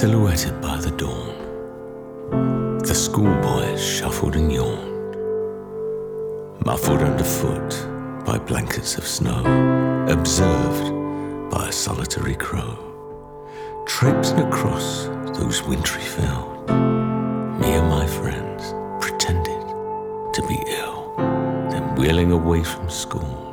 Silhouetted by the dawn, the schoolboys shuffled and yawned, muffled underfoot by blankets of snow, observed by a solitary crow, traipsing across those wintry fields. Me and my friends pretended to be ill, then wheeling away from school,